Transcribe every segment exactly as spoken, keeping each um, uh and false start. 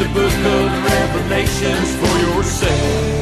the book of Revelations for yourself.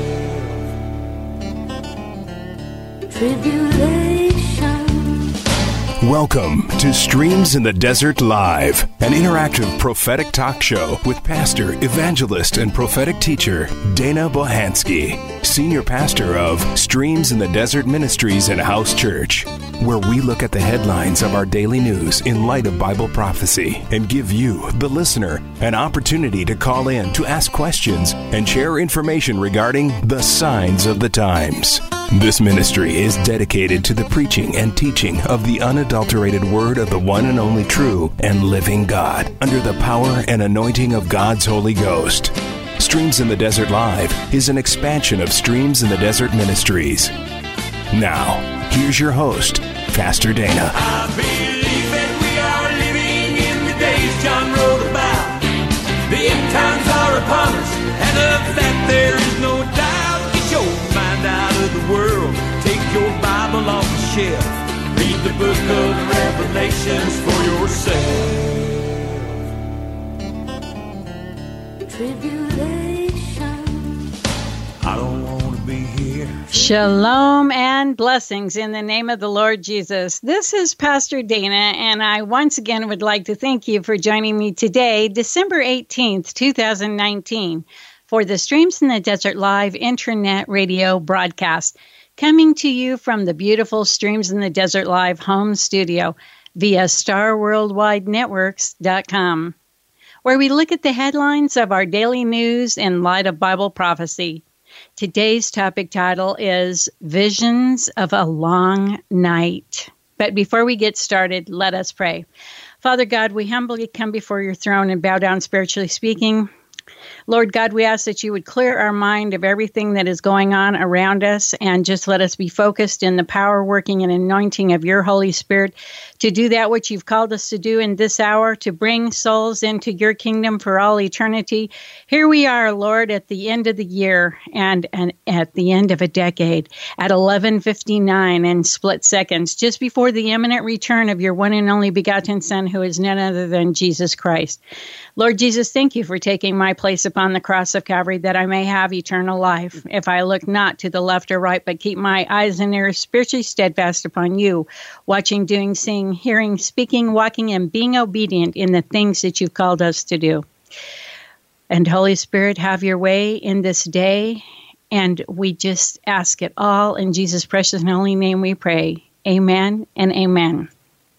Tribulation. Welcome to Streams in the Desert Live, an interactive prophetic talk show with pastor, evangelist, and prophetic teacher Dana Bohansky, senior pastor of Streams in the Desert Ministries and House Church, where we look at the headlines of our daily news in light of Bible prophecy and give you, the listener, an opportunity to call in to ask questions and share information regarding the signs of the times. This ministry is dedicated to the preaching and teaching of the unadulterated word of the one and only true and living God, under the power and anointing of God's Holy Ghost. Streams in the Desert Live is an expansion of Streams in the Desert Ministries. Now, here's your host, Pastor Dana. I believe that we are living in the days John wrote about. The end times are upon us, and of that there is no doubt. Get your mind out of the world, take your Bible off the shelf, read the book of Revelations for yourself. Tribulation. I don't want to be here. Shalom and blessings in the name of the Lord Jesus. This is Pastor Dana, and I once again would like to thank you for joining me today, December eighteenth, twenty nineteen, for the Streams in the Desert Live Internet Radio broadcast, coming to you from the beautiful Streams in the Desert Live home studio via star worldwide networks dot com, where we look at the headlines of our daily news in light of Bible prophecy. Today's topic title is Visions of a Long Night. But before we get started, let us pray. Father God, we humbly come before your throne and bow down spiritually speaking. Lord God, we ask that you would clear our mind of everything that is going on around us and just let us be focused in the power, working, and anointing of your Holy Spirit to do that which you've called us to do in this hour, to bring souls into your kingdom for all eternity. Here we are, Lord, at the end of the year and, and at the end of a decade, at eleven fifty-nine and split seconds, just before the imminent return of your one and only begotten Son, who is none other than Jesus Christ. Lord Jesus, thank you for taking my place upon the cross of Calvary, that I may have eternal life, if I look not to the left or right, but keep my eyes and ears spiritually steadfast upon you, watching, doing, seeing, hearing, speaking, walking, and being obedient in the things that you've called us to do. And Holy Spirit, have your way in this day, and we just ask it all in Jesus' precious and holy name we pray. Amen and amen.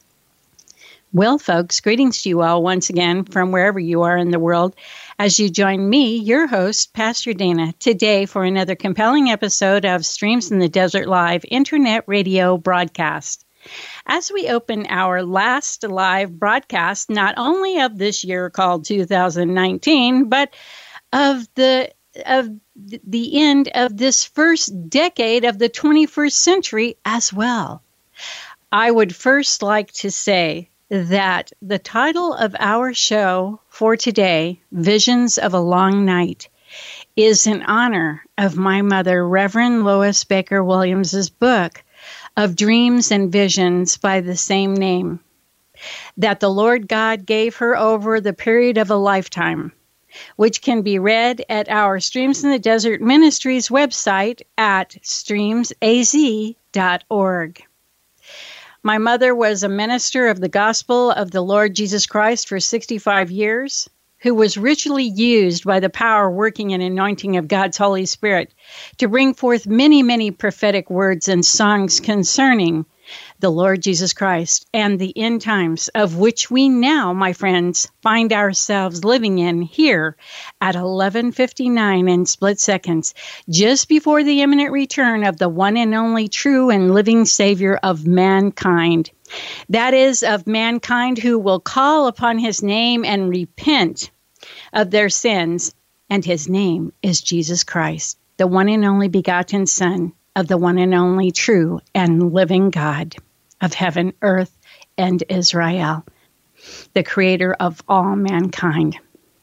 Well, folks, greetings to you all once again from wherever you are in the world, as you join me, your host, Pastor Dana, today for another compelling episode of Streams in the Desert Live Internet Radio broadcast. As we open our last live broadcast, not only of this year called two thousand nineteen, but of the of the end of this first decade of the twenty-first century as well, I would first like to say that the title of our show for today, Visions of a Long Night, is in honor of my mother, Reverend Lois Baker Williams's book of dreams and visions by the same name, that the Lord God gave her over the period of a lifetime, which can be read at our Streams in the Desert Ministries website at streams a z dot org. My mother was a minister of the gospel of the Lord Jesus Christ for sixty-five years, who was richly used by the power, working, and anointing of God's Holy Spirit to bring forth many, many prophetic words and songs concerning the Lord Jesus Christ and the end times, of which we now, my friends, find ourselves living in here at eleven fifty-nine and split seconds, just before the imminent return of the one and only true and living Savior of mankind. That is, of mankind who will call upon his name and repent of their sins, and his name is Jesus Christ, the one and only begotten Son of the one and only true and living God of heaven, earth, and Israel, the creator of all mankind.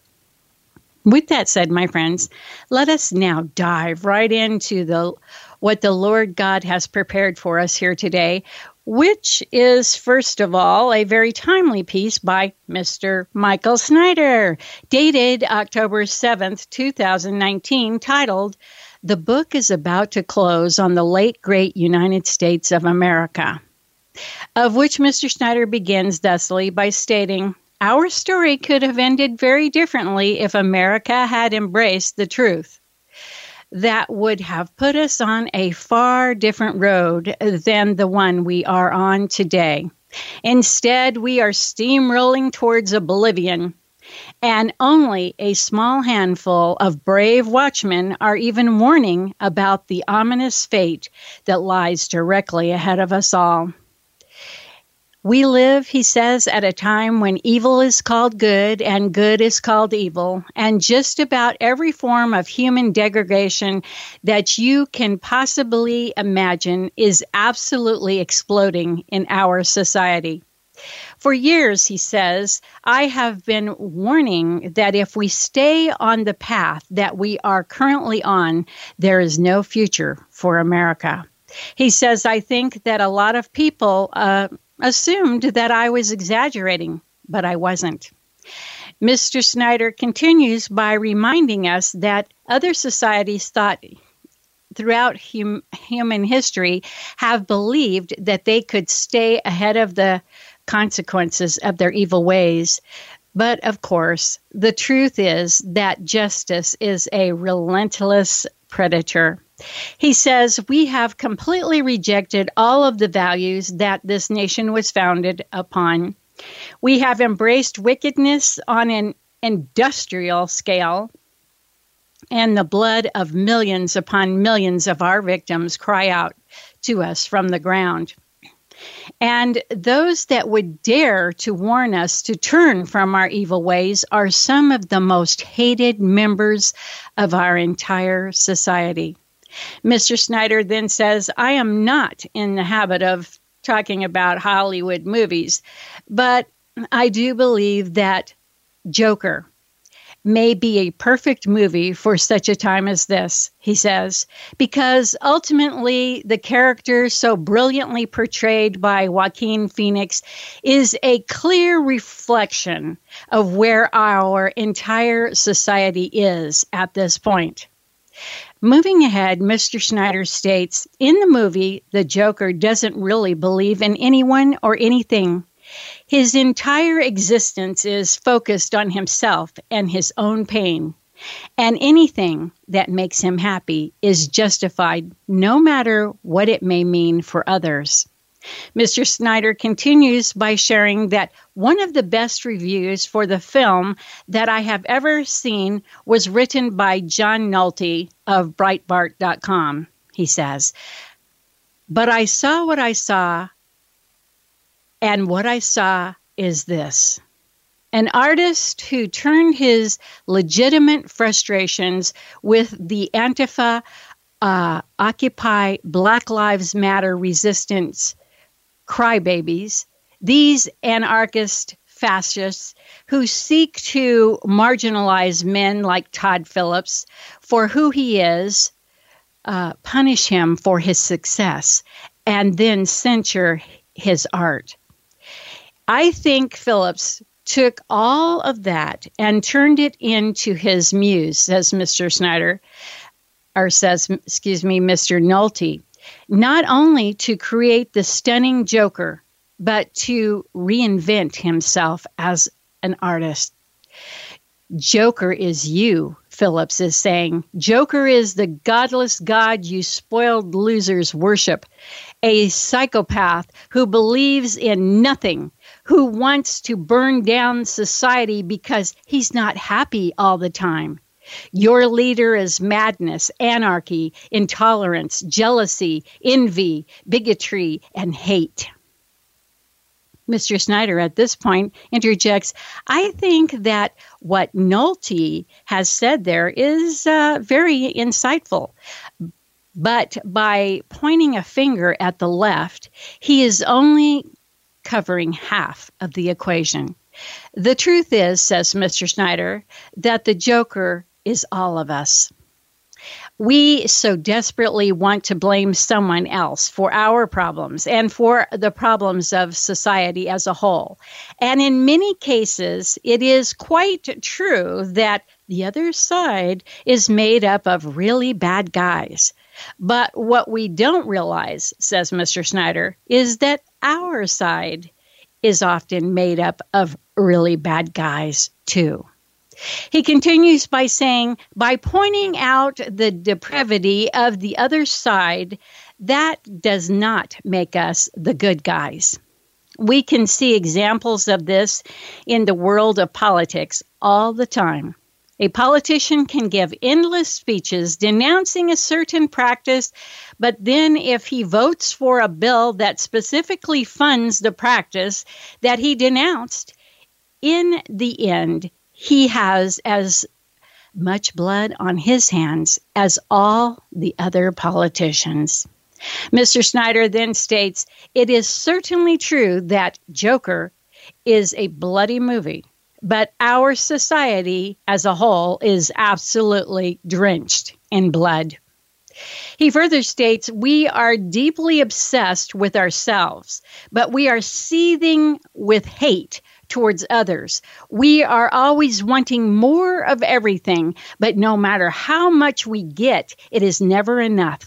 With that said, my friends, let us now dive right into the what the Lord God has prepared for us here today which is, first of all, a very timely piece by Mister Michael Snyder, dated October seventh, two thousand nineteen, titled, "The Book is About to Close on the Late Great United States of America," of which Mister Snyder begins thusly by stating, "Our story could have ended very differently if America had embraced the truth. That would have put us on a far different road than the one we are on today. Instead, we are steamrolling towards oblivion, and only a small handful of brave watchmen are even warning about the ominous fate that lies directly ahead of us all. We live," he says, "at a time when evil is called good and good is called evil, and just about every form of human degradation that you can possibly imagine is absolutely exploding in our society. For years," he says, "I have been warning that if we stay on the path that we are currently on, there is no future for America." He says, "I think that a lot of people uh, assumed that I was exaggerating, but I wasn't." Mister Snyder continues by reminding us that other societies thought throughout hum- human history have believed that they could stay ahead of the consequences of their evil ways. But of course, the truth is that justice is a relentless predator. He says, "We have completely rejected all of the values that this nation was founded upon. We have embraced wickedness on an industrial scale, and the blood of millions upon millions of our victims cry out to us from the ground. And those that would dare to warn us to turn from our evil ways are some of the most hated members of our entire society." Mister Snyder then says, "I am not in the habit of talking about Hollywood movies, but I do believe that Joker may be a perfect movie for such a time as this," he says, "because ultimately the character so brilliantly portrayed by Joaquin Phoenix is a clear reflection of where our entire society is at this point." Moving ahead, Mister Snyder states, "In the movie, the Joker doesn't really believe in anyone or anything. His entire existence is focused on himself and his own pain, and anything that makes him happy is justified no matter what it may mean for others." Mister Snyder continues by sharing that one of the best reviews for the film that I have ever seen was written by John Nolte of Breitbart dot com. He says, "But I saw what I saw, and what I saw is this. An artist who turned his legitimate frustrations with the Antifa, uh, Occupy, Black Lives Matter resistance crybabies, these anarchist fascists who seek to marginalize men like Todd Phillips for who he is, uh, punish him for his success, and then censure his art. I think Phillips took all of that and turned it into his muse," says Mister Snyder, or says, excuse me, Mister Nolte, "not only to create the stunning Joker, but to reinvent himself as an artist. Joker is you," Phillips is saying. "Joker is the godless god you spoiled losers worship, a psychopath who believes in nothing, who wants to burn down society because he's not happy all the time. Your leader is madness, anarchy, intolerance, jealousy, envy, bigotry, and hate." Mister Snyder at this point interjects, "I think that what Nolte has said there is uh, very insightful. But by pointing a finger at the left, he is only covering half of the equation. The truth is," says Mister Snyder, "that the Joker is all of us." We so desperately want to blame someone else for our problems and for the problems of society as a whole. And in many cases, it is quite true that the other side is made up of really bad guys. But what we don't realize, says Mister Snyder, is that our side is often made up of really bad guys too. He continues by saying, by pointing out the depravity of the other side, that does not make us the good guys. We can see examples of this in the world of politics all the time. A politician can give endless speeches denouncing a certain practice, but then if he votes for a bill that specifically funds the practice that he denounced, in the end, he has as much blood on his hands as all the other politicians. Mister Snyder then states, it is certainly true that Joker is a bloody movie, but our society as a whole is absolutely drenched in blood. He further states, we are deeply obsessed with ourselves, but we are seething with hate towards others. We are always wanting more of everything, but no matter how much we get, it is never enough.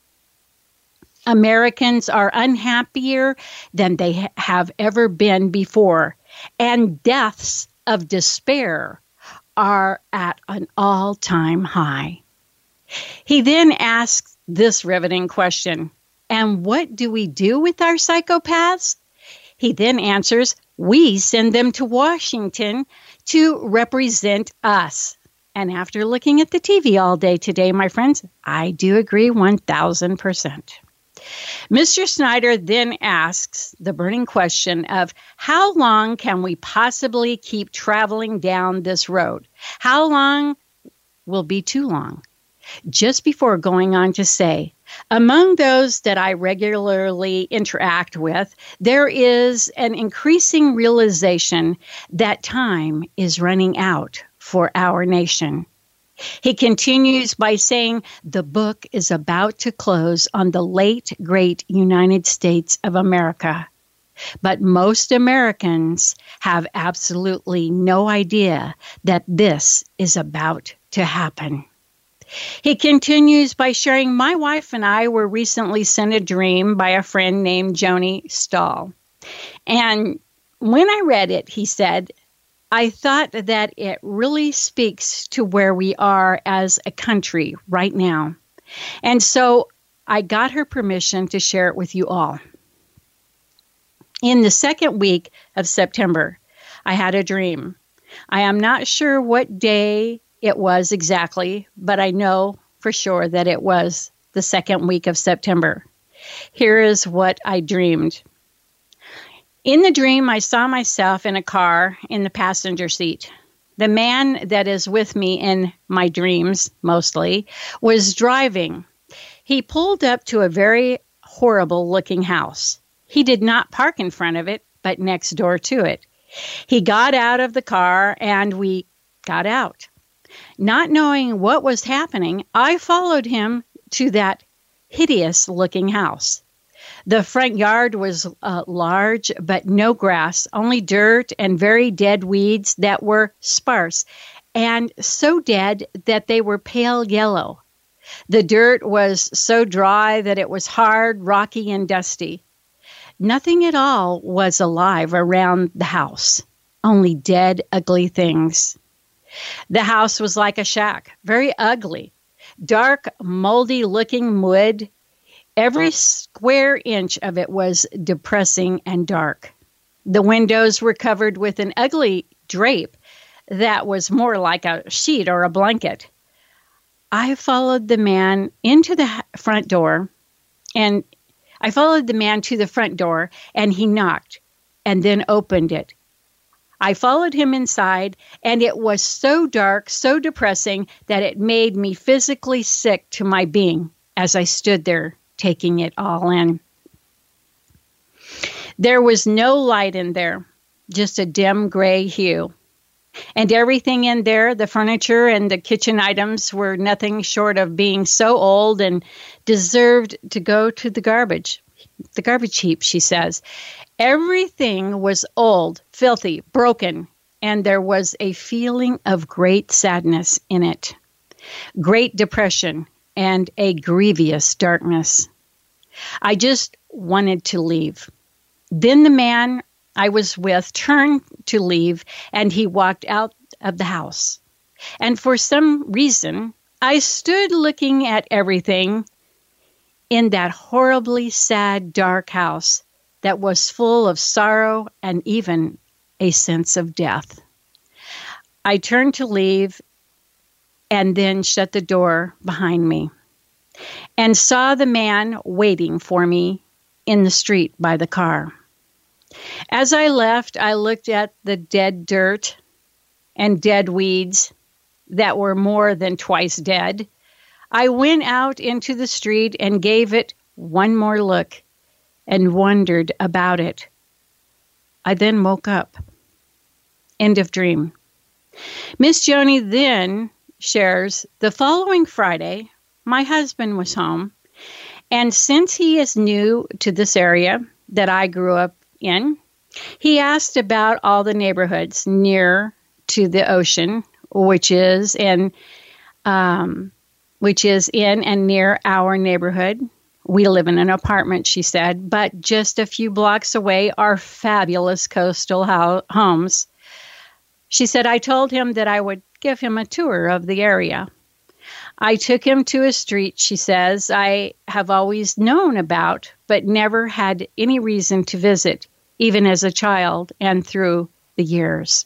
Americans are unhappier than they ha- have ever been before, and deaths of despair are at an all-time high. He then asks this riveting question, and what do we do with our psychopaths? He then answers, we send them to Washington to represent us. And after looking at the T V all day today, my friends, I do agree one thousand percent. Mister Snyder then asks the burning question of how long can we possibly keep traveling down this road? How long will be too long? Just before going on to say, among those that I regularly interact with, there is an increasing realization that time is running out for our nation. He continues by saying the book is about to close on the late, great United States of America. But most Americans have absolutely no idea that this is about to happen. He continues by sharing, my wife and I were recently sent a dream by a friend named Joni Stahl. And when I read it, he said, I thought that it really speaks to where we are as a country right now. And so I got her permission to share it with you all. In the second week of September, I had a dream. I am not sure what day it was exactly, but I know for sure that it was the second week of September. Here is what I dreamed. In the dream, I saw myself in a car in the passenger seat. The man that is with me in my dreams, mostly, was driving. He pulled up to a very horrible-looking house. He did not park in front of it, but next door to it. He got out of the car, and we got out. Not knowing what was happening, I followed him to that hideous-looking house. The front yard was uh, large, but no grass, only dirt and very dead weeds that were sparse, and so dead that they were pale yellow. The dirt was so dry that it was hard, rocky, and dusty. Nothing at all was alive around the house, only dead, ugly things. The house was like a shack, very ugly, dark, moldy-looking wood. Every square inch of it was depressing and dark. The windows were covered with an ugly drape that was more like a sheet or a blanket. I followed the man into the front door, and I followed the man to the front door, and he knocked and then opened it. I followed him inside, and it was so dark, so depressing, that it made me physically sick to my being as I stood there taking it all in. There was no light in there, just a dim gray hue. And everything in there, the furniture and the kitchen items, were nothing short of being so old and deserved to go to the garbage. The garbage heap, she says. Everything was old, filthy, broken, and there was a feeling of great sadness in it, great depression, and a grievous darkness. I just wanted to leave. Then the man I was with turned to leave, and he walked out of the house. And for some reason, I stood looking at everything in that horribly sad, dark house that was full of sorrow and even a sense of death. I turned to leave and then shut the door behind me and saw the man waiting for me in the street by the car. As I left, I looked at the dead dirt and dead weeds that were more than twice dead. I went out into the street and gave it one more look and wondered about it. I then woke up. End of dream. Miss Joni then shares, the following Friday, my husband was home, and since he is new to this area that I grew up in, he asked about all the neighborhoods near to the ocean, which is in, um, which is in and near our neighborhood. We live in an apartment, she said, but just a few blocks away are fabulous coastal ho- homes. She said, I told him that I would give him a tour of the area. I took him to a street, she says, I have always known about, but never had any reason to visit, even as a child and through the years.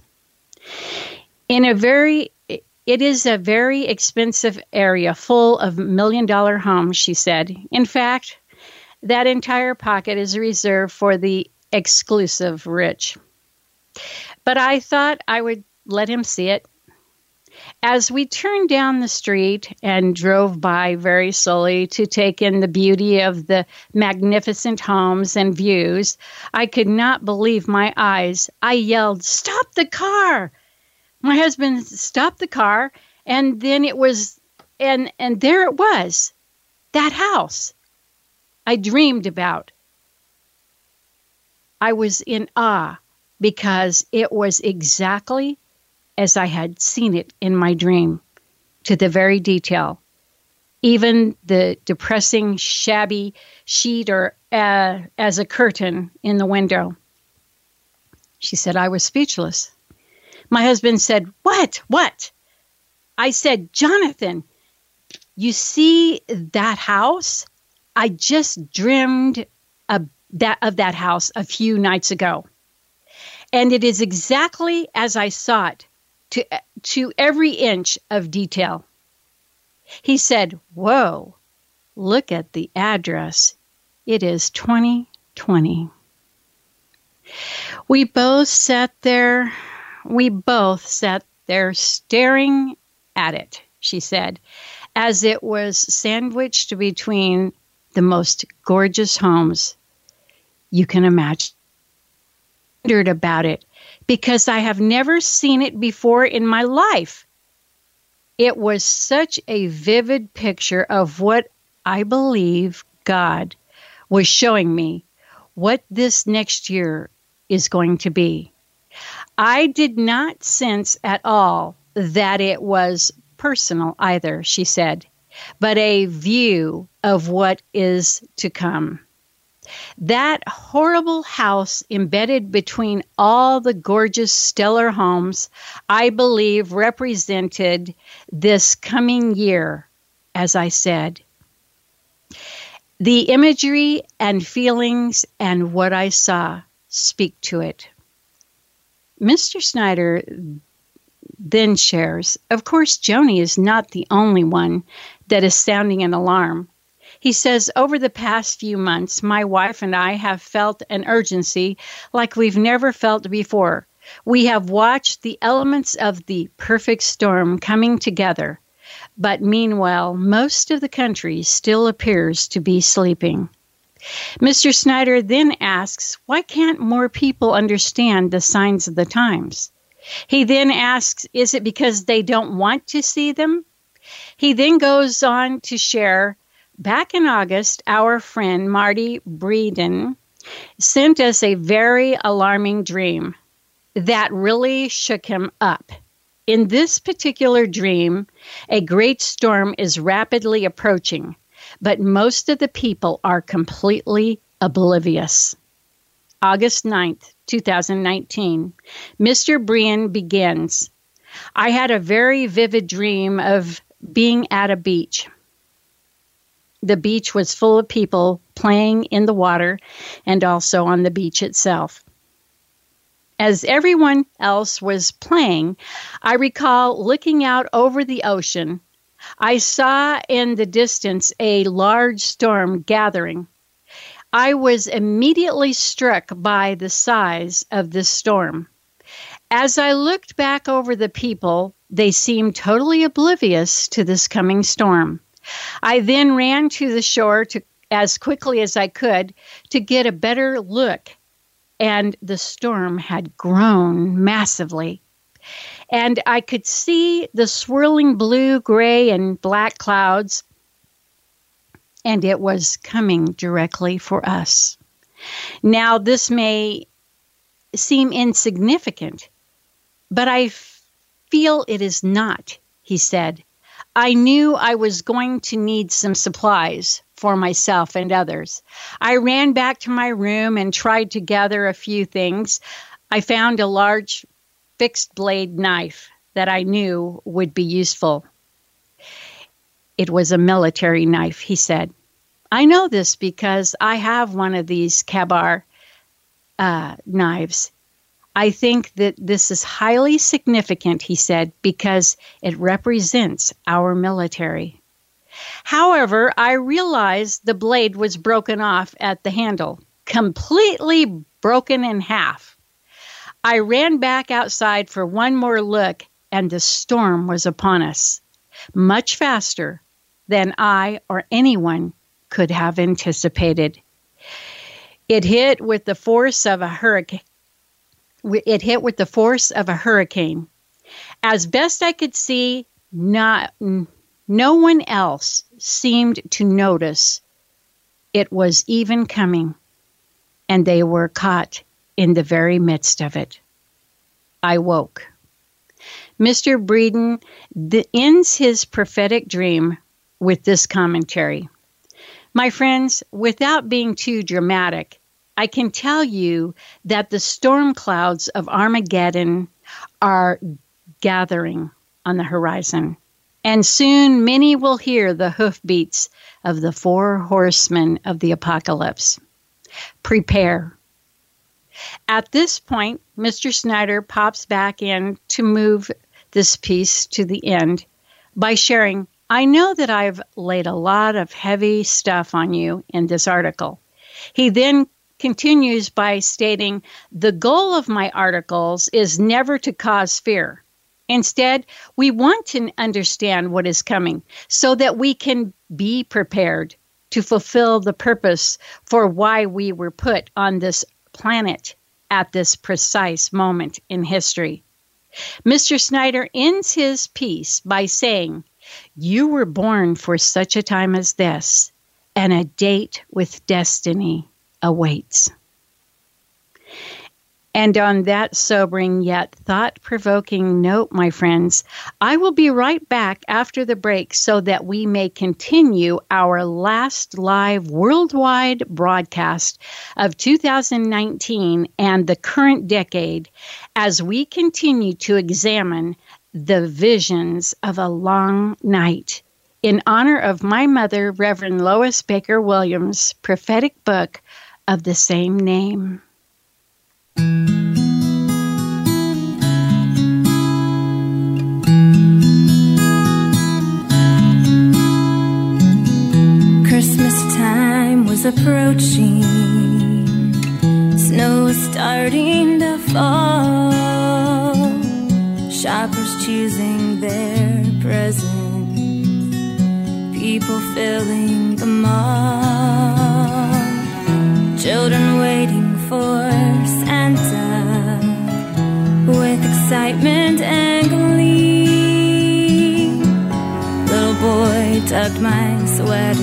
In a very, it is a very expensive area full of million-dollar homes, she said. In fact, that entire pocket is reserved for the exclusive rich. But I thought I would let him see it. As we turned down the street and drove by very slowly to take in the beauty of the magnificent homes and views, I could not believe my eyes. I yelled, "Stop the car!" My husband stopped the car, and then it was, and, and there it was, that house I dreamed about. I was in awe because it was exactly as I had seen it in my dream, to the very detail. Even the depressing, shabby sheet or uh, as a curtain in the window. She said, I was speechless. My husband said, what? What? I said, Jonathan, you see that house? I just dreamed of that, of that house a few nights ago. And it is exactly as I saw it, to, to every inch of detail. He said, whoa, look at the address. It is twenty twenty. We both sat there, we both sat there staring at it, she said, as it was sandwiched between the most gorgeous homes you can imagine. I wondered about it because I have never seen it before in my life. It was such a vivid picture of what I believe God was showing me, what this next year is going to be. I did not sense at all that it was personal either, she said, but a view of what is to come. That horrible house embedded between all the gorgeous stellar homes, I believe, represented this coming year, as I said. The imagery and feelings and what I saw speak to it. Mister Snyder then shares, of course, Joni is not the only one that is sounding an alarm. He says, over the past few months, my wife and I have felt an urgency like we've never felt before. We have watched the elements of the perfect storm coming together, but meanwhile, most of the country still appears to be sleeping. Mister Snyder then asks, why can't more people understand the signs of the times? He then asks, is it because they don't want to see them? He then goes on to share, back in August, our friend Marty Breeden sent us a very alarming dream that really shook him up. In this particular dream, a great storm is rapidly approaching, but most of the people are completely oblivious. August ninth, twenty nineteen, Mister Breeden begins, I had a very vivid dream of being at a beach. The beach was full of people playing in the water and also on the beach itself. As everyone else was playing, I recall looking out over the ocean. I saw in the distance a large storm gathering. I was immediately struck by the size of this storm. As I looked back over the people, they seemed totally oblivious to this coming storm. I then ran to the shore to, as quickly as I could to get a better look, and the storm had grown massively. And I could see the swirling blue, gray, and black clouds, and it was coming directly for us. Now, this may seem insignificant, but I f- feel it is not, he said. I knew I was going to need some supplies for myself and others. I ran back to my room and tried to gather a few things. I found a large fixed blade knife that I knew would be useful. It was a military knife, he said. I know this because I have one of these Ka-Bar uh, knives. I think that this is highly significant, he said, because it represents our military. However, I realized the blade was broken off at the handle, completely broken in half. I ran back outside for one more look, and the storm was upon us, much faster than I or anyone could have anticipated. It hit with the force of a hurricane. It hit with the force of a hurricane. As best I could see, not, no one else seemed to notice it was even coming, and they were caught in the very midst of it. I woke. Mister Breeden ends his prophetic dream with this commentary. My friends, without being too dramatic, I can tell you that the storm clouds of Armageddon are gathering on the horizon, and soon many will hear the hoofbeats of the four horsemen of the apocalypse. Prepare. At this point, Mister Snyder pops back in to move this piece to the end by sharing, I know that I've laid a lot of heavy stuff on you in this article. He then continues by stating, the goal of my articles is never to cause fear. Instead, we want to understand what is coming so that we can be prepared to fulfill the purpose for why we were put on this planet at this precise moment in history. Mister Snyder ends his piece by saying, you were born for such a time as this, and a date with destiny awaits. And on that sobering yet thought-provoking note, my friends, I will be right back after the break so that we may continue our last live worldwide broadcast of two thousand nineteen and the current decade as we continue to examine the visions of a long night in honor of my mother, Reverend Lois Baker Williams' prophetic book of the same name. Christmas time was approaching, snow was starting to fall, shoppers choosing their presents, people filling the mall, children waiting for Santa with excitement. excitement and glee. Little boy tucked my sweater,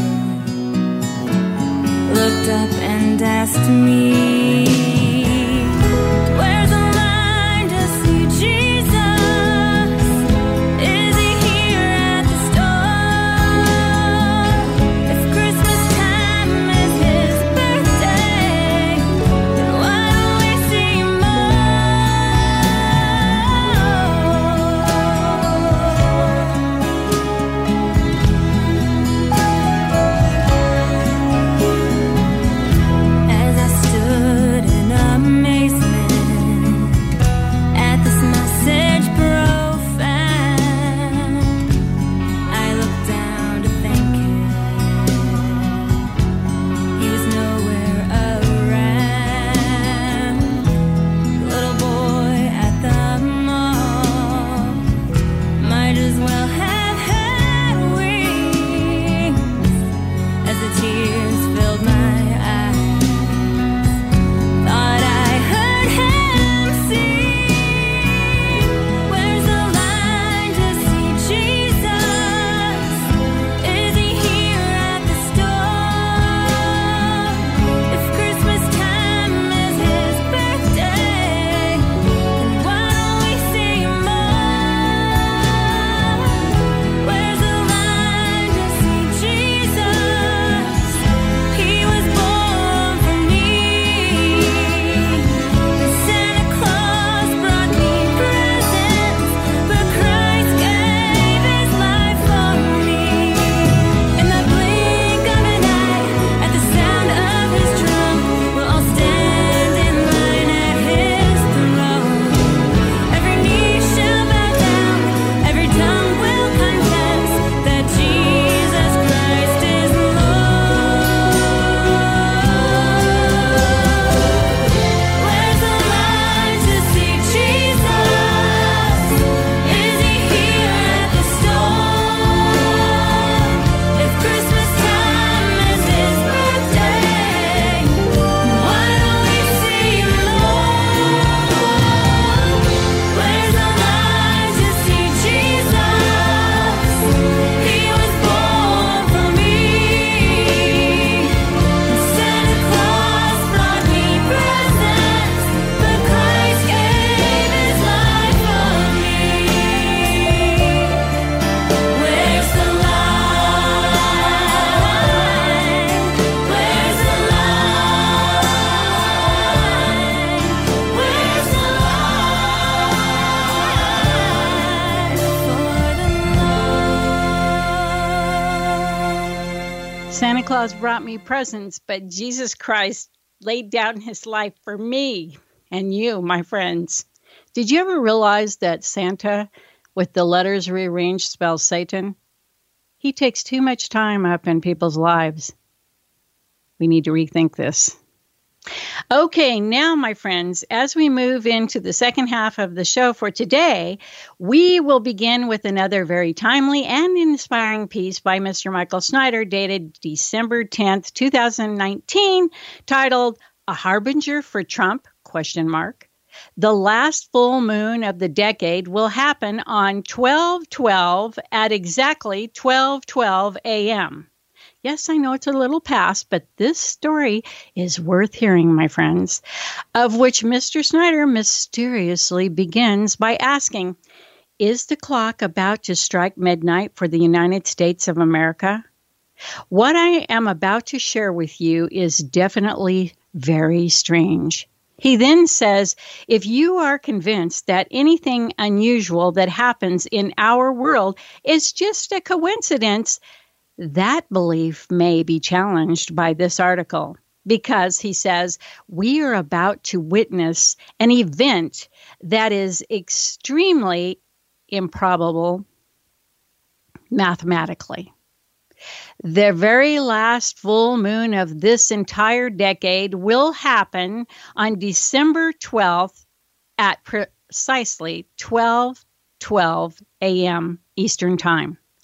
looked up and asked me, where's the line to see Jesus? Is he here at the store? If Christmas time is his birthday, then why don't we see As I stood in amazement at this message profound, I looked down to thank him. He was nowhere around. Little boy at the mall might as well have had wings as the tears filled my eyes. Thought I heard him sing, where's the line to see Jesus? Is he here at the store? If Christmas time is his birthday, then why don't we see more? Where's the line to see Jesus? He was born for me. Santa Claus brought me presents, but Christ gave his life for me. In the blink of an eye, at the sound of his drum, we'll all stand in line at his throne. Every knee shall bow down, every tongue will confess that Jesus Christ is Lord. Where's the line to see Jesus? Is he here at the store? If Christmas time is his birthday, why don't we see more? Where's the line to see Jesus? He was born for me. Santa Claus brought me presents, but Christ gave his life for me. Where's the line? Where's the line? Where's the line for the Lord? Santa Claus brought me presents, but Jesus Christ laid down his life for me and you, my friends. Did you ever realize that Santa, with the letters rearranged, spells Satan? He takes too much time up in people's lives. We need to rethink this. Okay, now, my friends, as we move into the second half of the show for today, we will begin with another very timely and inspiring piece by Mister Michael Snyder, dated December tenth, twenty nineteen, titled "A Harbinger for Trump?" question mark. The last full moon of the decade will happen on twelve twelve at exactly twelve twelve a.m. Yes, I know it's a little past, but this story is worth hearing, my friends, of which Mister Snyder mysteriously begins by asking, is the clock about to strike midnight for the United States of America? What I am about to share with you is definitely very strange. He then says, if you are convinced that anything unusual that happens in our world is just a coincidence, that belief may be challenged by this article because, he says, we are about to witness an event that is extremely improbable mathematically. The very last full moon of this entire decade will happen on December twelfth at precisely twelve twelve a.m. Eastern Time.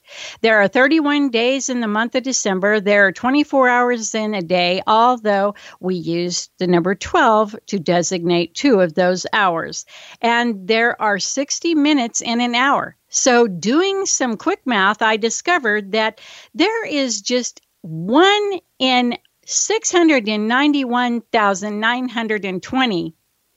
There are thirty-one days in the month of December. There are twenty-four hours in a day, although we use the number twelve to designate two of those hours. And there are sixty minutes in an hour. So doing some quick math, I discovered that there is just one in six hundred ninety-one thousand nine hundred twenty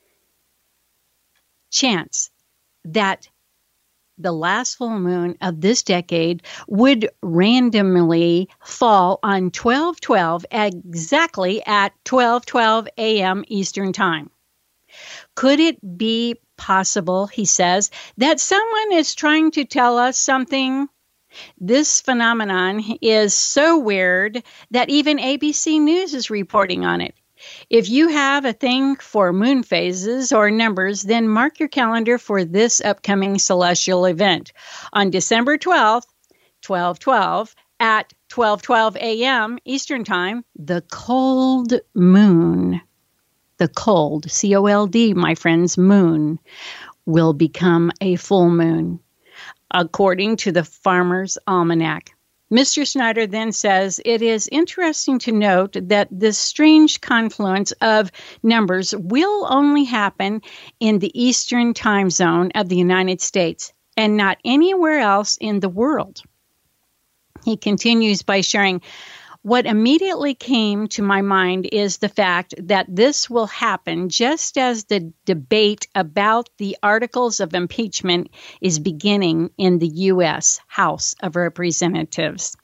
chance that the last full moon of this decade would randomly fall on twelve twelve, exactly at twelve twelve a.m. Eastern Time. Could it be possible, he says, that someone is trying to tell us something? This phenomenon is so weird that even A B C News is reporting on it. If you have a thing for moon phases or numbers, then mark your calendar for this upcoming celestial event. On December twelfth, twelve twelve, at twelve twelve a.m. Eastern Time, the cold moon, the cold, C O L D, my friends, moon, will become a full moon, according to the Farmer's Almanac. Mister Snyder then says, it is interesting to note that this strange confluence of numbers will only happen in the Eastern time zone of the United States and not anywhere else in the world. He continues by sharing, what immediately came to my mind is the fact that this will happen just as the debate about the articles of impeachment is beginning in the U S House of Representatives.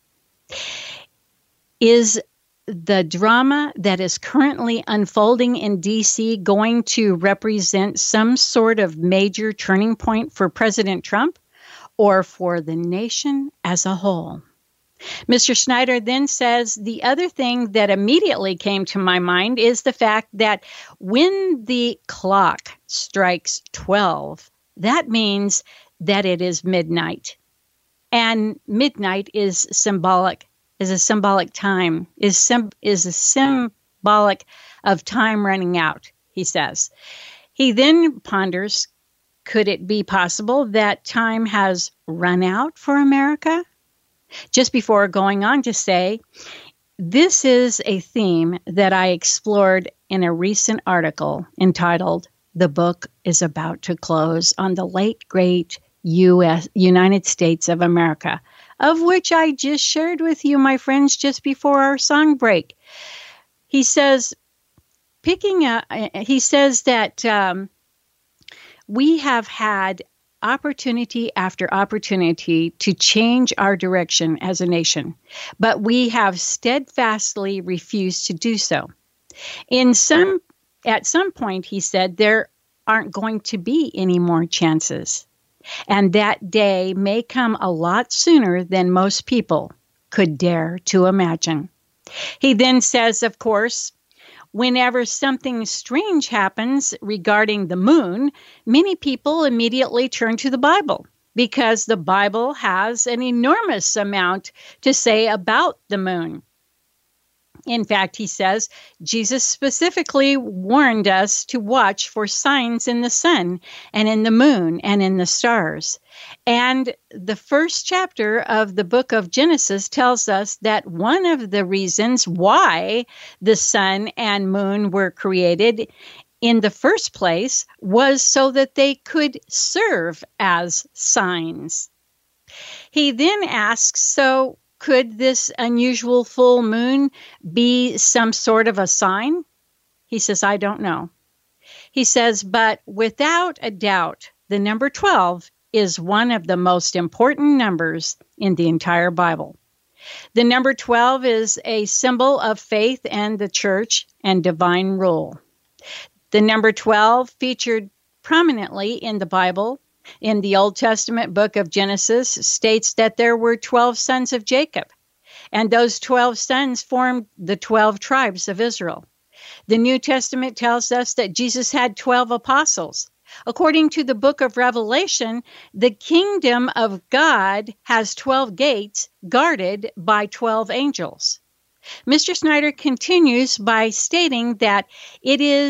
Is the drama that is currently unfolding in D C going to represent some sort of major turning point for President Trump or for the nation as a whole? Mister Snyder then says, the other thing that immediately came to my mind is the fact that when the clock strikes twelve, that means that it is midnight. And midnight is symbolic, is a symbolic time, is, sim- is a symbolic of time running out, he says. He then ponders, could it be possible that time has run out for America? Just before going on to say, this is a theme that I explored in a recent article entitled, The Book is About to Close on the Late Great U S United States of America, of which I just shared with you, my friends, just before our song break. He says, picking up, he says that um, we have had opportunity after opportunity to change our direction as a nation, but we have steadfastly refused to do so. In some, at some point, he said, there aren't going to be any more chances, and that day may come a lot sooner than most people could dare to imagine. He then says, of course, whenever something strange happens regarding the moon, many people immediately turn to the Bible because the Bible has an enormous amount to say about the moon. In fact, he says, Jesus specifically warned us to watch for signs in the sun and in the moon and in the stars. And the first chapter of the book of Genesis tells us that one of the reasons why the sun and moon were created in the first place was so that they could serve as signs. He then asks, so could this unusual full moon be some sort of a sign? He says, I don't know. He says, but without a doubt, the number twelve is one of the most important numbers in the entire Bible. The number twelve is a symbol of faith and the church and divine rule. The number twelve featured prominently in the Bible. In the Old Testament book of Genesis states that there were twelve sons of Jacob, and those twelve sons formed the twelve tribes of Israel. The New Testament tells us that Jesus had twelve apostles. According to the book of Revelation, the kingdom of God has twelve gates guarded by twelve angels. Mister Snyder continues by stating that it is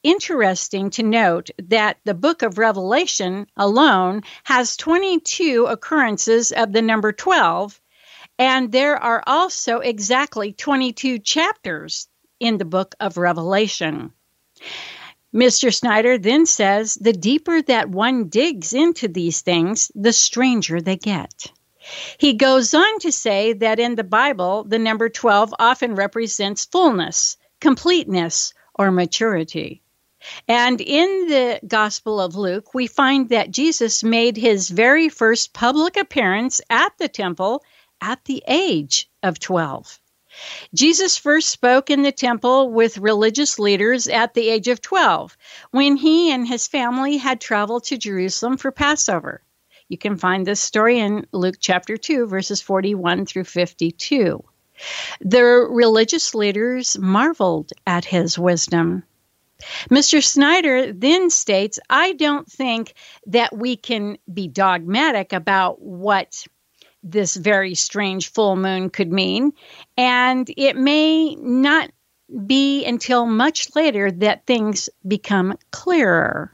interesting to note that the book of Revelation alone has twenty-two occurrences of the number twelve, and there are also exactly twenty-two chapters in the book of Revelation. Mister Snyder then says, the deeper that one digs into these things, the stranger they get. He goes on to say that in the Bible, the number twelve often represents fullness, completeness, or maturity. And in the Gospel of Luke, we find that Jesus made his very first public appearance at the temple at the age of twelve. Jesus first spoke in the temple with religious leaders at the age of twelve, when he and his family had traveled to Jerusalem for Passover. You can find this story in Luke chapter two, verses forty-one through fifty-two. The religious leaders marveled at his wisdom. Mister Snyder then states, I don't think that we can be dogmatic about what this very strange full moon could mean, and it may not be until much later that things become clearer.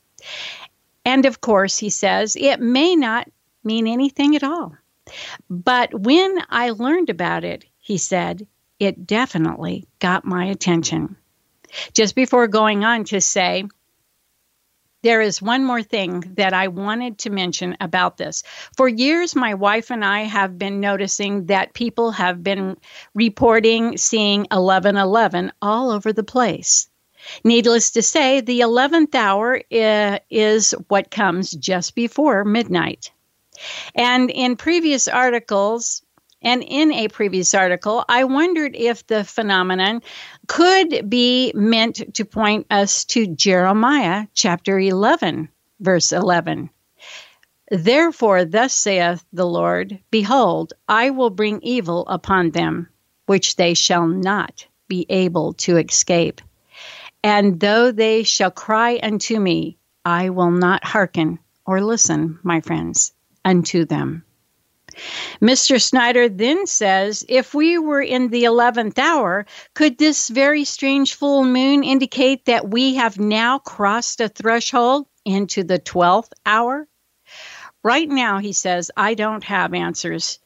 And of course, he says, it may not mean anything at all. But when I learned about it, he said, it definitely got my attention. Just before going on to say, there is one more thing that I wanted to mention about this. For years, my wife and I have been noticing that people have been reporting seeing eleven eleven all over the place. Needless to say, the eleventh hour uh, is what comes just before midnight. And in previous articles, and in a previous article, I wondered if the phenomenon could be meant to point us to Jeremiah chapter eleven, verse eleven. Therefore, thus saith the Lord, behold, I will bring evil upon them, which they shall not be able to escape. And though they shall cry unto me, I will not hearken or listen, my friends, unto them. Mister Snyder then says, if we were in the eleventh hour, could this very strange full moon indicate that we have now crossed a threshold into the twelfth hour? Right now, he says, I don't have answers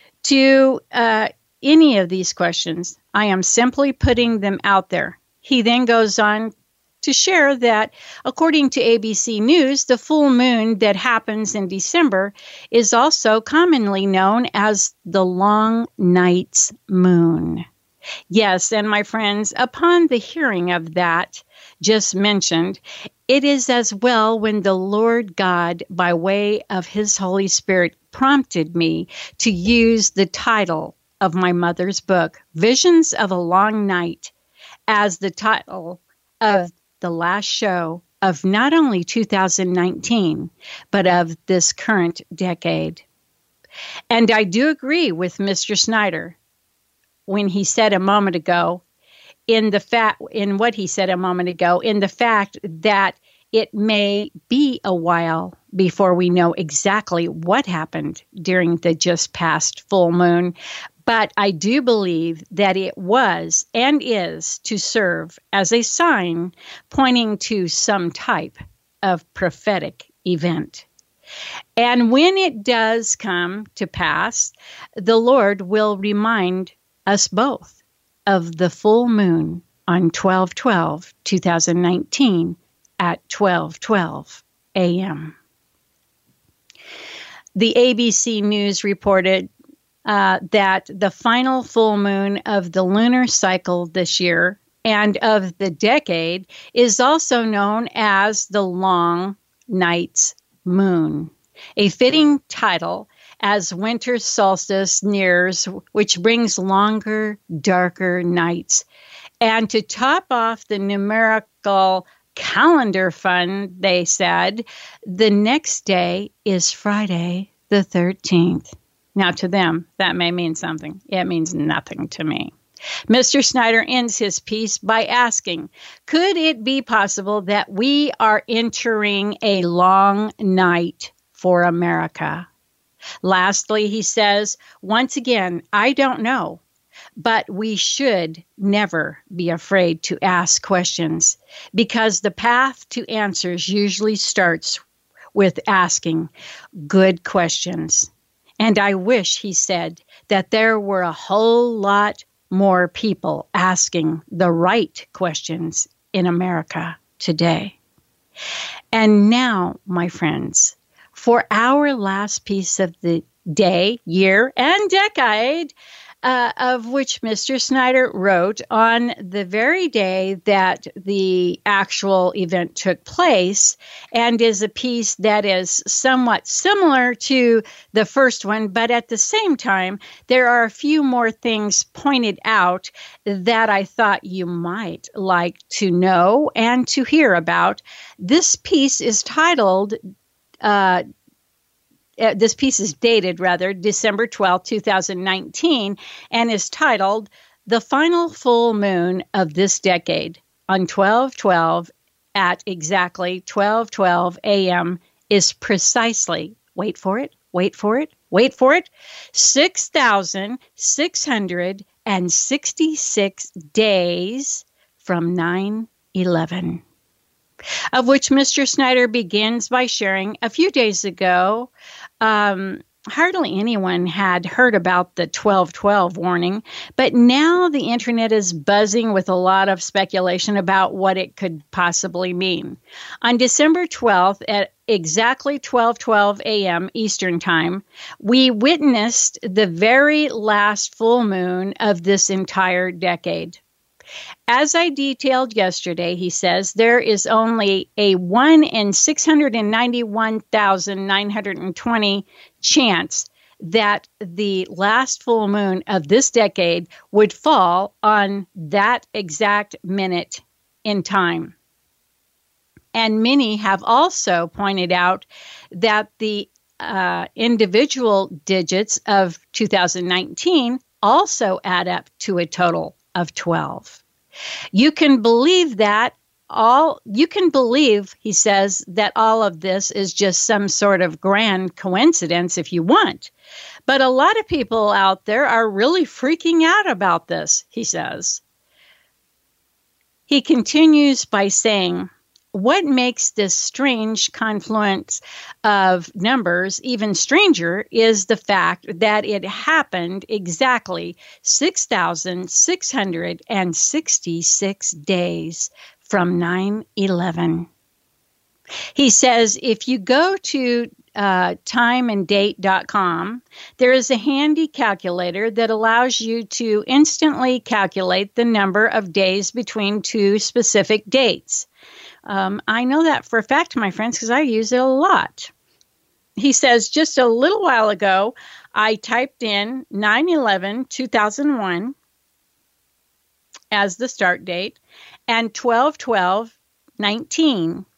to uh, any of these questions. I am simply putting them out there. He then goes on to share that, according to A B C News, the full moon that happens in December is also commonly known as the long night's moon. Yes, and my friends, upon the hearing of that just mentioned, it is as well when the Lord God, by way of his Holy Spirit, prompted me to use the title of my mother's book, Visions of a Long Night, as the title of the last show of not only two thousand nineteen, but of this current decade. And I do agree with Mister Snyder when he said a moment ago, in the fact, in what he said a moment ago, in the fact that it may be a while before we know exactly what happened during the just past full moon. But I do believe that it was and is to serve as a sign pointing to some type of prophetic event. And when it does come to pass, the Lord will remind us both of the full moon on twelve twelve twenty nineteen at twelve twelve a.m. The A B C News reported Uh, that the final full moon of the lunar cycle this year and of the decade is also known as the long night's moon, a fitting title as winter solstice nears, which brings longer, darker nights. And to top off the numerical calendar fun, they said, the next day is Friday the thirteenth. Now, to them, that may mean something. It means nothing to me. Mister Snyder ends his piece by asking, could it be possible that we are entering a long night for America? Lastly, he says, once again, I don't know, But we should never be afraid to ask questions, because the path to answers usually starts with asking good questions. And I wish, he said, that there were a whole lot more people asking the right questions in America today. And now, my friends, for our last piece of the day, year, and decade, uh, of which Mister Snyder wrote on the very day that the actual event took place, and is a piece that is somewhat similar to the first one, but at the same time, there are a few more things pointed out that I thought you might like to know and to hear about. This piece is titled uh, Uh, this piece is dated, rather, December twelfth, twenty nineteen, and is titled, "The Final Full Moon of This Decade on twelve twelve at exactly twelve twelve a.m. is precisely," wait for it, wait for it, wait for it, six thousand six hundred sixty-six days from nine eleven. Of which Mister Snyder begins by sharing a few days ago. Um, hardly anyone had heard about the twelve twelve warning, but now the internet is buzzing with a lot of speculation about what it could possibly mean. On December twelfth at exactly twelve twelve a.m. Eastern Time, we witnessed the very last full moon of this entire decade. As I detailed yesterday, he says, there is only a one in six hundred ninety-one thousand nine hundred twenty chance that the last full moon of this decade would fall on that exact minute in time. And many have also pointed out that the uh, individual digits of two thousand nineteen also add up to a total of twelve. You can believe that all, you can believe, he says, that all of this is just some sort of grand coincidence if you want. But a lot of people out there are really freaking out about this, he says. He continues by saying, what makes this strange confluence of numbers even stranger is the fact that it happened exactly six thousand six hundred sixty-six days from nine eleven. He says if you go to uh, time and date dot com, there is a handy calculator that allows you to instantly calculate the number of days between two specific dates. Um, I know that for a fact, my friends, because I use it a lot. He says, just a little while ago, I typed in nine eleven two thousand one as the start date and twelve twelve nineteen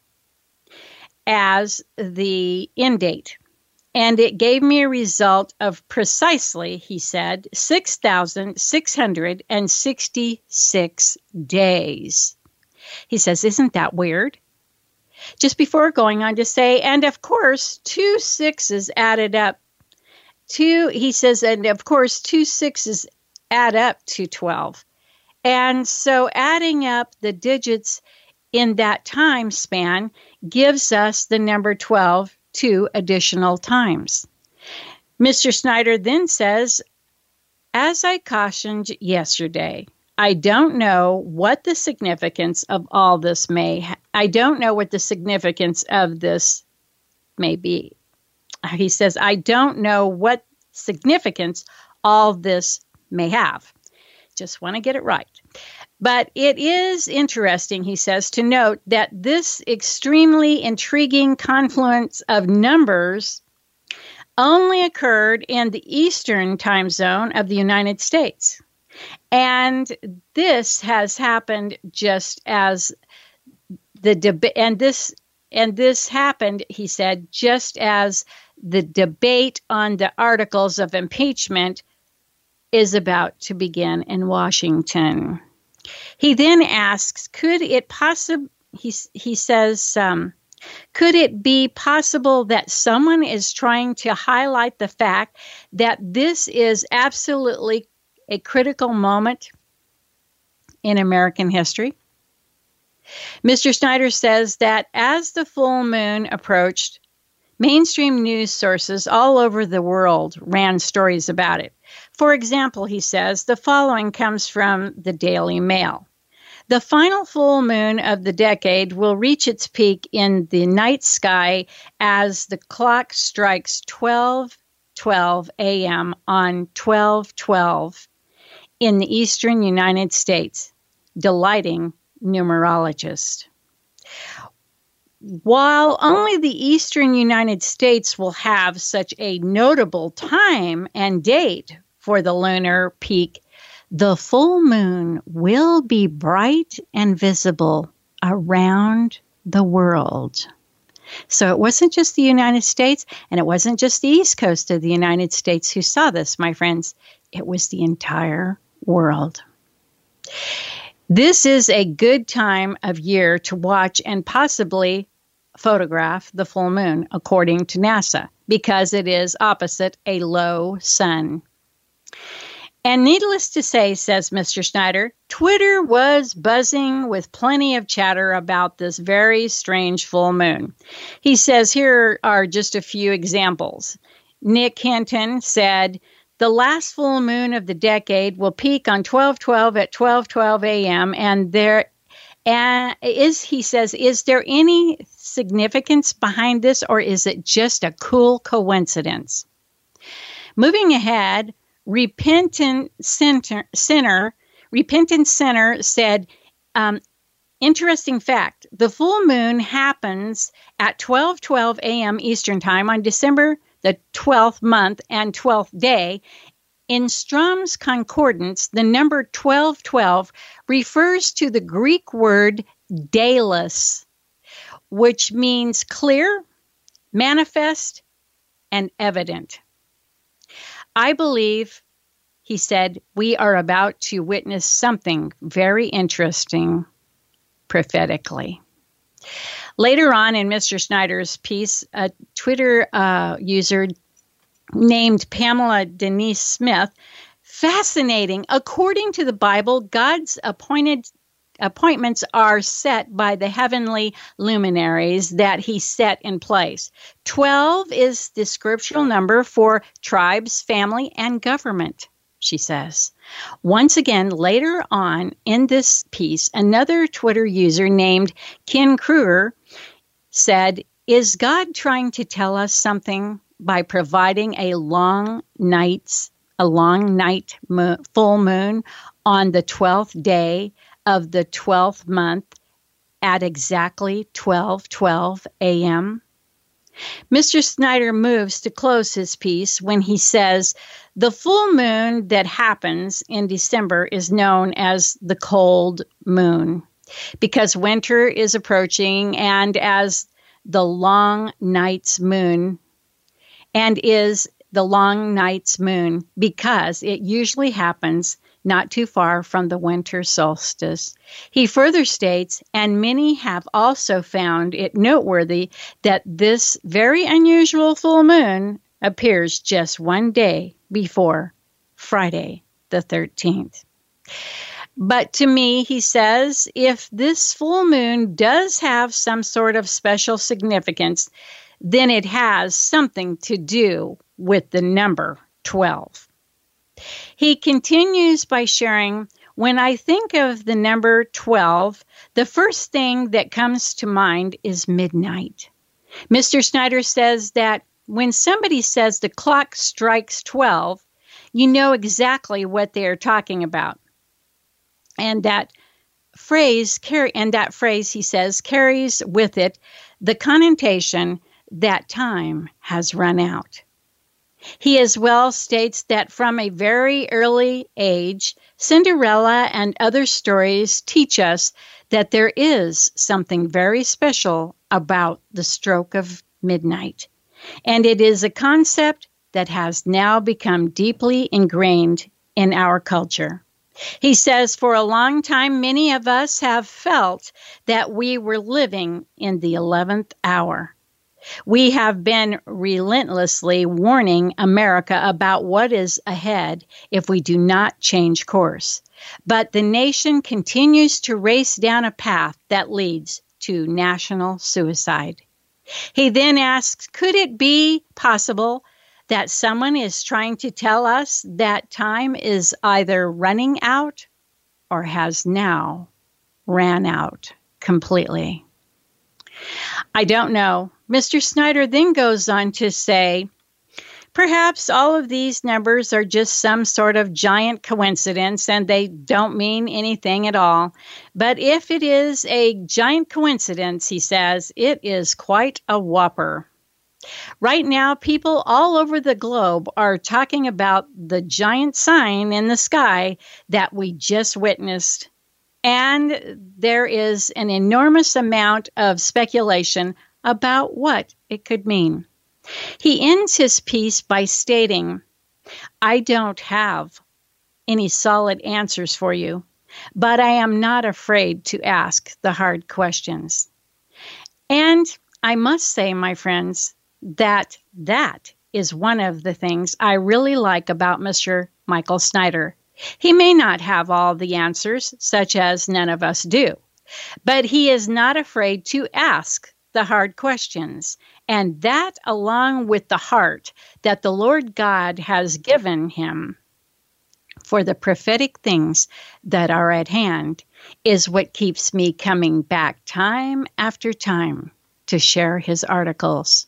as the end date. And it gave me a result of precisely, he said, six thousand six hundred sixty-six days. He says, isn't that weird? Just before going on to say, and of course, two sixes added up to, he says, and of course, two sixes add up to twelve. And so adding up the digits in that time span gives us the number twelve two additional times. Mister Snyder then says, as I cautioned yesterday, I don't know what the significance of all this may, ha- I don't know what the significance of this may be. He says, I don't know what significance all this may have. Just want to get it right. But it is interesting, he says, to note that this extremely intriguing confluence of numbers only occurred in the Eastern time zone of the United States. And this has happened just as the debate, and this and this happened, he said, just as the debate on the articles of impeachment is about to begin in Washington. He then asks, could it possibly, he, he says, um, could it be possible that someone is trying to highlight the fact that this is absolutely a critical moment in American history. Mister Snyder says that as the full moon approached, mainstream news sources all over the world ran stories about it. For example, he says, the following comes from the Daily Mail. The final full moon of the decade will reach its peak in the night sky as the clock strikes twelve twelve a.m. on twelve twelve in the eastern United States, delighting numerologists. While only the eastern United States will have such a notable time and date for the lunar peak, the full moon will be bright and visible around the world. So it wasn't just the United States, and it wasn't just the east coast of the United States who saw this, my friends. It was the entire world. This is a good time of year to watch and possibly photograph the full moon, according to NASA, because it is opposite a low sun. And needless to say, says Mister Snyder, Twitter was buzzing with plenty of chatter about this very strange full moon. He says here are just a few examples. Nick Hinton said, the last full moon of the decade will peak on twelve twelve at twelve twelve a.m. And there and is, he says, is there any significance behind this, or is it just a cool coincidence? Moving ahead, Repentant Center, Center, Repentant Center said, um, interesting fact, the full moon happens at twelve twelve a.m. Eastern Time on December the twelfth month and twelfth day. In Strong's Concordance, the number twelve twelve refers to the Greek word deilos, which means clear, manifest, and evident. I believe, he said, we are about to witness something very interesting prophetically. Later on in Mister Snyder's piece, a Twitter uh, user named Pamela Denise Smith, fascinating. According to the Bible, God's appointed appointments are set by the heavenly luminaries that he set in place. Twelve is the scriptural number for tribes, family, and government, she says. Once again, later on in this piece, another Twitter user named Ken Kruger said, is God trying to tell us something by providing a long night's, a long night mo- full moon on the twelfth day of the twelfth month at exactly twelve twelve a.m.? Mister Snyder moves to close his piece when he says, the full moon that happens in December is known as the cold moon because winter is approaching, and as the long night's moon, and is the long night's moon because it usually happens not too far from the winter solstice. He further states, and many have also found it noteworthy that this very unusual full moon appears just one day before Friday the thirteenth. But to me, he says, if this full moon does have some sort of special significance, then it has something to do with the number twelve. He continues by sharing, when I think of the number twelve, the first thing that comes to mind is midnight. Mister Snyder says that when somebody says the clock strikes twelve, you know exactly what they are talking about. And that phrase, carry, and that phrase, he says, carries with it the connotation that time has run out. He as well states that from a very early age, Cinderella and other stories teach us that there is something very special about the stroke of midnight. And it is a concept that has now become deeply ingrained in our culture. He says, for a long time, many of us have felt that we were living in the eleventh hour. We have been relentlessly warning America about what is ahead if we do not change course. But the nation continues to race down a path that leads to national suicide. He then asks, could it be possible that someone is trying to tell us that time is either running out or has now ran out completely? I don't know. Mister Snyder then goes on to say, perhaps all of these numbers are just some sort of giant coincidence and they don't mean anything at all. But if it is a giant coincidence, he says, it is quite a whopper. Right now, people all over the globe are talking about the giant sign in the sky that we just witnessed. And there is an enormous amount of speculation about what it could mean. He ends his piece by stating, I don't have any solid answers for you, but I am not afraid to ask the hard questions. And I must say, my friends, that that is one of the things I really like about Mister Michael Snyder. He may not have all the answers, such as none of us do, but he is not afraid to ask the hard questions. And that, along with the heart that the Lord God has given him for the prophetic things that are at hand, is what keeps me coming back time after time to share his articles.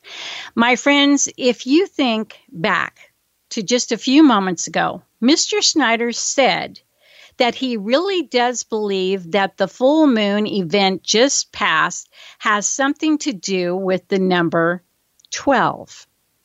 My friends, if you think back to just a few moments ago, Mister Snyder said that he really does believe that the full moon event just passed has something to do with the number twelve.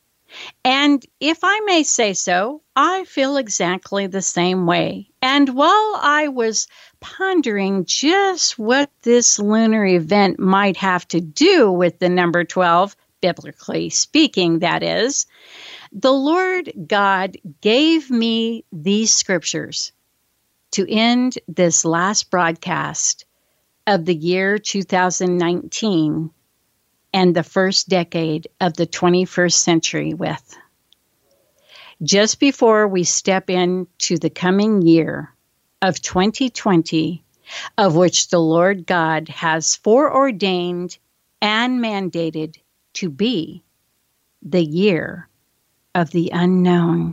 And if I may say so, I feel exactly the same way. And while I was pondering just what this lunar event might have to do with the number twelve, biblically speaking, that is, the Lord God gave me these scriptures to end this last broadcast of the year two thousand nineteen and the first decade of the twenty-first century with. Just before we step into the coming year of twenty twenty, of which the Lord God has foreordained and mandated to be the year of the unknown.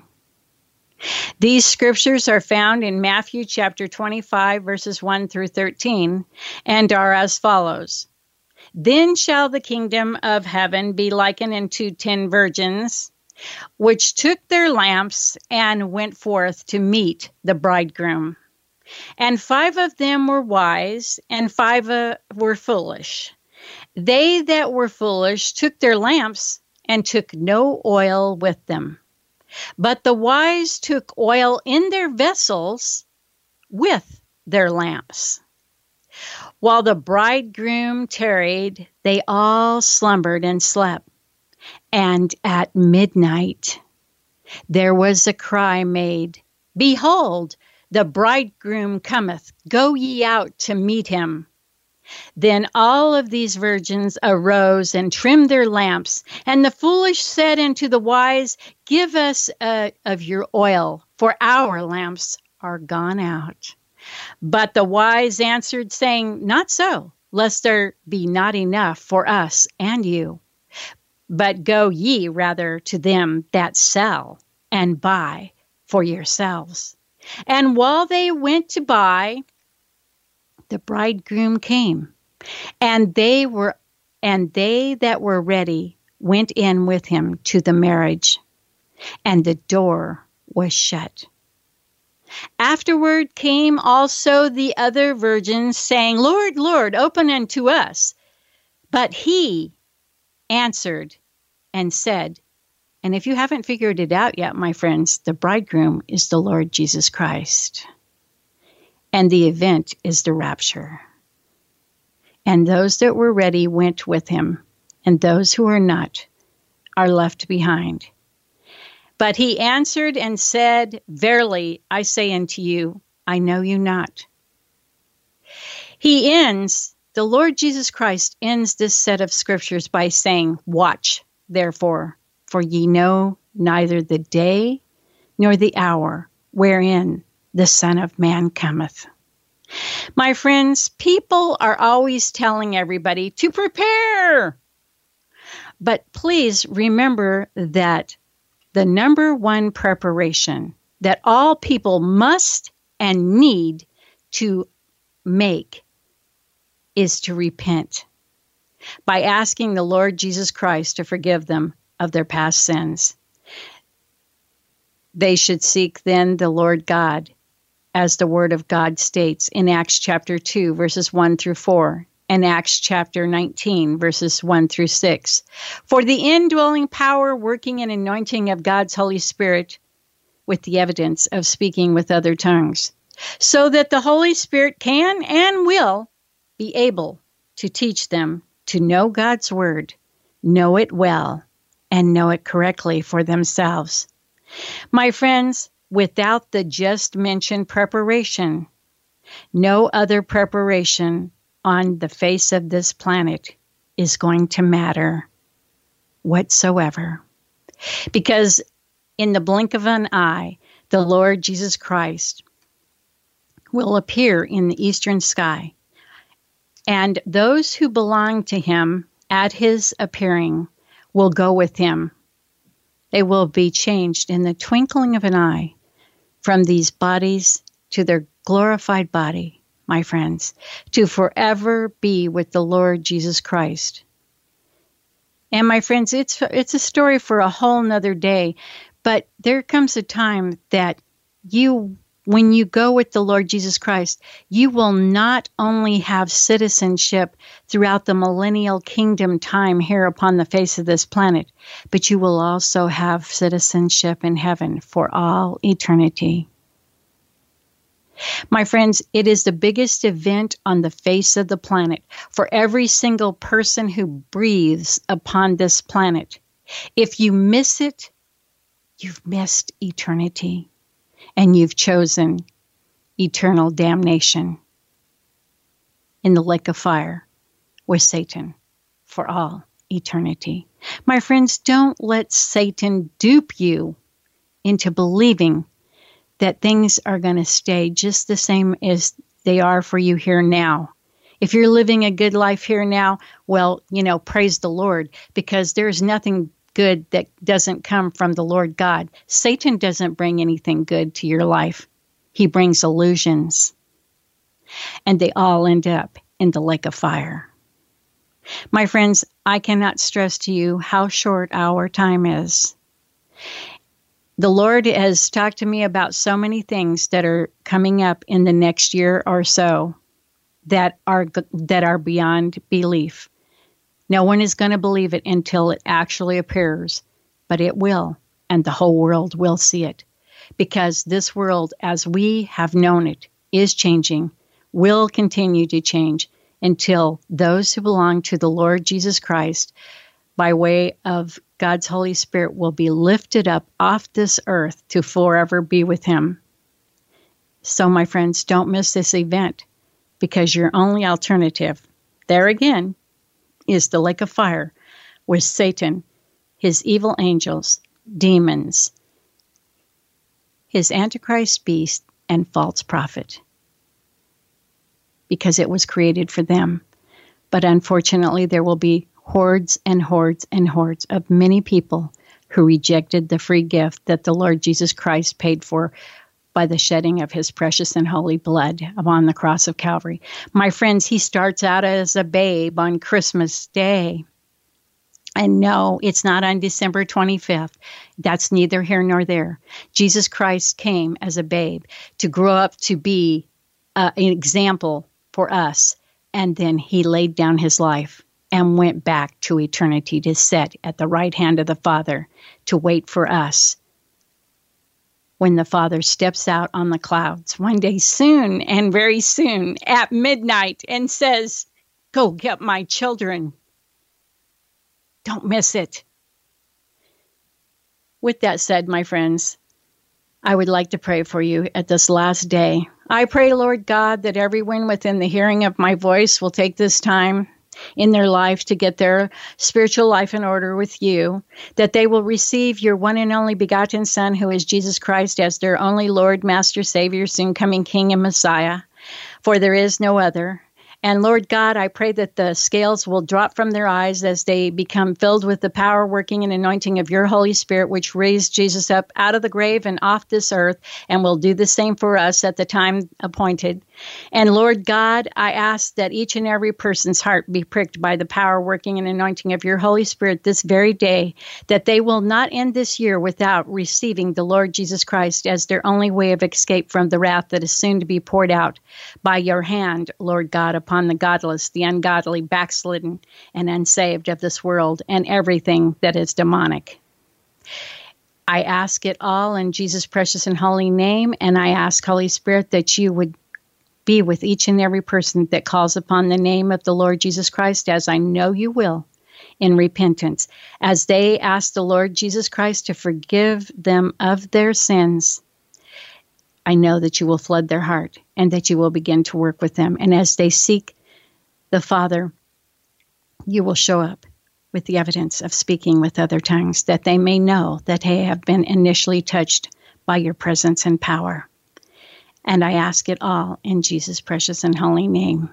These scriptures are found in Matthew chapter twenty-five, verses one through thirteen, and are as follows. Then shall the kingdom of heaven be likened unto ten virgins, which took their lamps and went forth to meet the bridegroom. And five of them were wise, and five uh, were foolish. They that were foolish took their lamps and took no oil with them. But the wise took oil in their vessels with their lamps. While the bridegroom tarried, they all slumbered and slept. And at midnight there was a cry made, Behold, the bridegroom cometh, go ye out to meet him. Then all of these virgins arose and trimmed their lamps. And the foolish said unto the wise, Give us uh, of your oil, for our lamps are gone out. But the wise answered, saying, Not so, lest there be not enough for us and you. But go ye rather to them that sell, and buy for yourselves. And while they went to buy, the bridegroom came, and they were, and they that were ready went in with him to the marriage, and the door was shut. Afterward came also the other virgins, saying, Lord, Lord, open unto us. But he answered and said, and if you haven't figured it out yet, my friends, the bridegroom is the Lord Jesus Christ. And the event is the rapture. And those that were ready went with him, and those who were not are left behind. But he answered and said, Verily, I say unto you, I know you not. He ends The Lord Jesus Christ ends this set of scriptures by saying, "Watch, therefore, for ye know neither the day nor the hour wherein the Son of Man cometh." My friends, people are always telling everybody to prepare. But please remember that the number one preparation that all people must and need to make is to repent by asking the Lord Jesus Christ to forgive them of their past sins. They should seek then the Lord God, as the Word of God states in Acts chapter two, verses one through four, and Acts chapter nineteen, verses one through six. For the indwelling power, working and anointing of God's Holy Spirit with the evidence of speaking with other tongues, so that the Holy Spirit can and will be able to teach them to know God's Word, know it well, and know it correctly for themselves. My friends, without the just mentioned preparation, no other preparation on the face of this planet is going to matter whatsoever. Because in the blink of an eye, the Lord Jesus Christ will appear in the eastern sky, and those who belong to him at his appearing will go with him. They will be changed in the twinkling of an eye from these bodies to their glorified body, my friends, to forever be with the Lord Jesus Christ. And my friends, it's it's a story for a whole nother day, but there comes a time that you, when you go with the Lord Jesus Christ, you will not only have citizenship throughout the millennial kingdom time here upon the face of this planet, but you will also have citizenship in heaven for all eternity. My friends, it is the biggest event on the face of the planet for every single person who breathes upon this planet. If you miss it, you've missed eternity. And you've chosen eternal damnation in the lake of fire with Satan for all eternity. My friends, don't let Satan dupe you into believing that things are going to stay just the same as they are for you here now. If you're living a good life here now, well, you know, praise the Lord, because there's nothing good that doesn't come from the Lord God. Satan doesn't bring anything good to your life. He brings illusions. And they all end up in the lake of fire. My friends, I cannot stress to you how short our time is. The Lord has talked to me about so many things that are coming up in the next year or so that are that are beyond belief. No one is going to believe it until it actually appears, but it will, and the whole world will see it. Because this world, as we have known it, is changing, will continue to change until those who belong to the Lord Jesus Christ, by way of God's Holy Spirit, will be lifted up off this earth to forever be with him. So, my friends, don't miss this event, because your only alternative, there again, is the lake of fire with Satan, his evil angels, demons, his Antichrist beast, and false prophet. Because it was created for them. But unfortunately, there will be hordes and hordes and hordes of many people who rejected the free gift that the Lord Jesus Christ paid for by the shedding of his precious and holy blood upon the cross of Calvary. My friends, he starts out as a babe on Christmas Day. And no, it's not on December twenty-fifth. That's neither here nor there. Jesus Christ came as a babe to grow up to be uh, an example for us. And then he laid down his life and went back to eternity to sit at the right hand of the Father to wait for us when the Father steps out on the clouds one day soon and very soon at midnight and says, "Go get my children." Don't miss it. With that said, my friends, I would like to pray for you at this last day. I pray, Lord God, that everyone within the hearing of my voice will take this time in their life to get their spiritual life in order with you, that they will receive your one and only begotten Son, who is Jesus Christ, as their only Lord, Master, Savior, soon coming King and Messiah, for there is no other. And Lord God, I pray that the scales will drop from their eyes as they become filled with the power, working, and anointing of your Holy Spirit, which raised Jesus up out of the grave and off this earth, and will do the same for us at the time appointed. And Lord God, I ask that each and every person's heart be pricked by the power, working, and anointing of your Holy Spirit this very day, that they will not end this year without receiving the Lord Jesus Christ as their only way of escape from the wrath that is soon to be poured out by your hand, Lord God, upon the godless, the ungodly, backslidden, and unsaved of this world, and everything that is demonic. I ask it all in Jesus' precious and holy name, and I ask, Holy Spirit, that you would be with each and every person that calls upon the name of the Lord Jesus Christ, as I know you will, in repentance, as they ask the Lord Jesus Christ to forgive them of their sins. I know that you will flood their heart and that you will begin to work with them. And as they seek the Father, you will show up with the evidence of speaking with other tongues, that they may know that they have been initially touched by your presence and power. And I ask it all in Jesus' precious and holy name.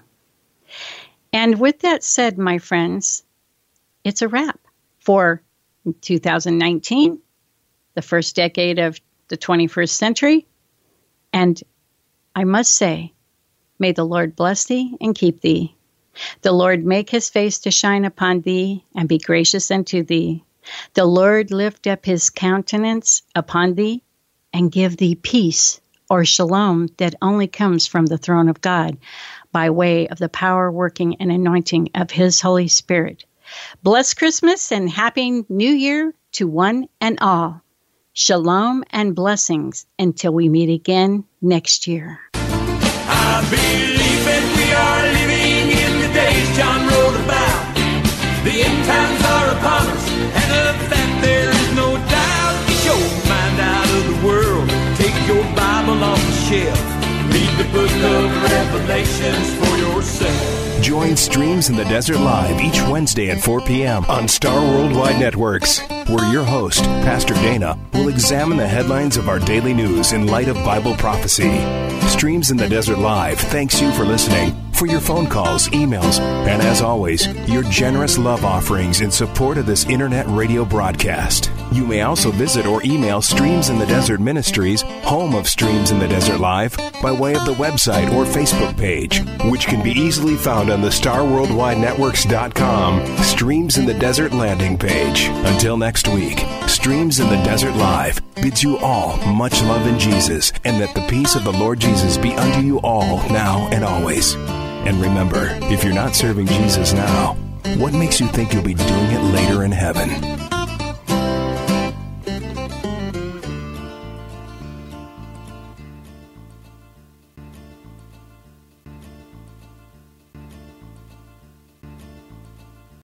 And with that said, my friends, it's a wrap for two thousand nineteen, the first decade of the twenty-first century. And I must say, may the Lord bless thee and keep thee. The Lord make his face to shine upon thee and be gracious unto thee. The Lord lift up his countenance upon thee and give thee peace, or shalom, that only comes from the throne of God by way of the power, working, and anointing of his Holy Spirit. Blessed Christmas and Happy New Year to one and all. Shalom and blessings until we meet again next year. I believe that we are living in the days John wrote about. The end times are upon us, and of that there is no doubt. Get your mind out of the world, take your Bible off the shelf, read the book of Revelations for yourself. Join Streams in the Desert Live each Wednesday at four p.m. on Star Worldwide Networks, where your host, Pastor Dana, will examine the headlines of our daily news in light of Bible prophecy. Streams in the Desert Live thanks you for listening, for your phone calls, emails, and as always, your generous love offerings in support of this internet radio broadcast. You may also visit or email Streams in the Desert Ministries, home of Streams in the Desert Live, by way of the website or Facebook page, which can be easily found on the star worldwide networks dot com Streams in the Desert landing page. Until next week, Streams in the Desert Live bids you all much love in Jesus, and that the peace of the Lord Jesus be unto you all now and always. And remember, if you're not serving Jesus now, what makes you think you'll be doing it later in heaven?